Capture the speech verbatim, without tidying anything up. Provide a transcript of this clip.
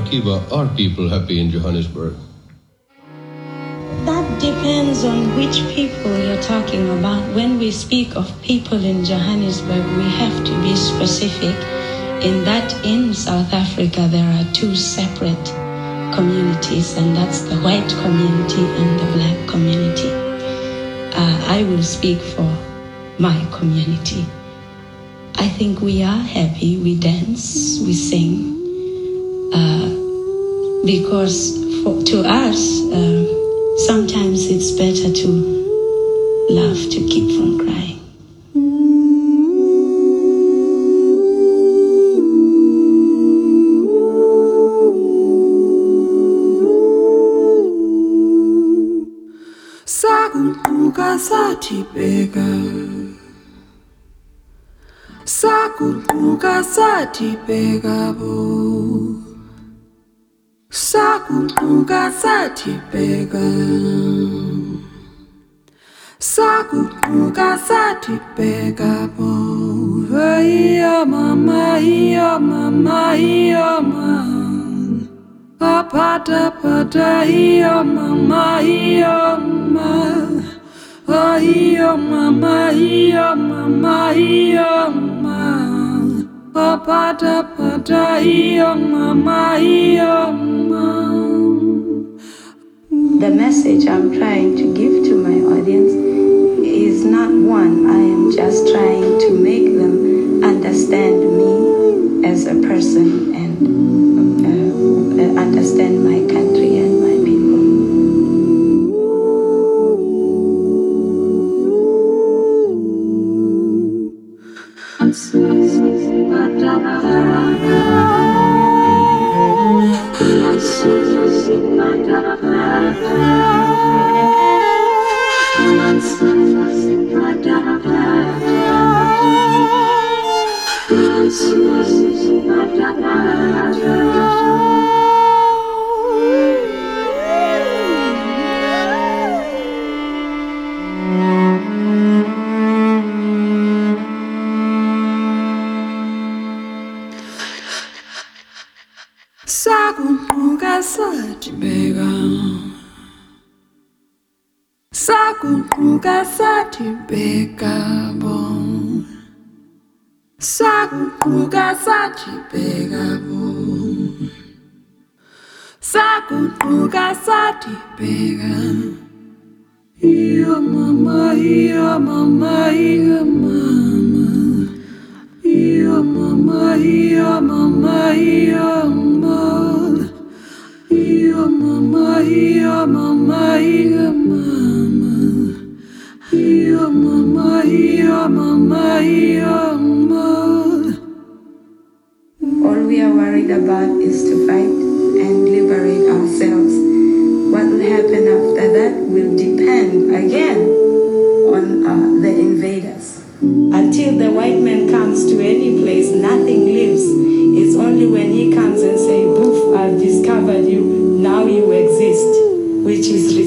Kiva, are people happy in Johannesburg? That depends on which people you're talking about. When we speak of people in Johannesburg, we have to be specific in that in South Africa there are two separate communities, and that's the white community and the black community. Uh, I will speak for my community. I think we are happy, we dance, we sing, uh, because for, to us, uh, sometimes it's better to laugh to keep from crying. Sakuquka sathibheka Sakuquka sathibheka bo Sakuquka sathibheka Sakuquka sathibheka bo Hey mama, hey mama, hey mama Pata pata hiyo mama hiyo mama oh hiyo mama hiyo mama hiyo mama pata pata hiyo mama hiyo mama. The message I'm trying to give to my audience is not one. I am just trying to make them understand me as a person and understand my country and my people. Sakuquka sathibheka Sakuquka sathibheka bo Sakuquka sathibheka bo Sakuquka sathibheka Iyo mama, iyo mama, iyo mama Iyo mama, iyo mama, iyo mama Iyo mama, iyo mama, iyo mama Iyo mama, iyo mama, iyo mama. All we are worried about is to fight and liberate ourselves. What will happen after that will depend again on uh, the invaders. Until the white man comes to any place, nothing lives. It's only when he comes and says, "Boof, I've discovered you, now you exist," which is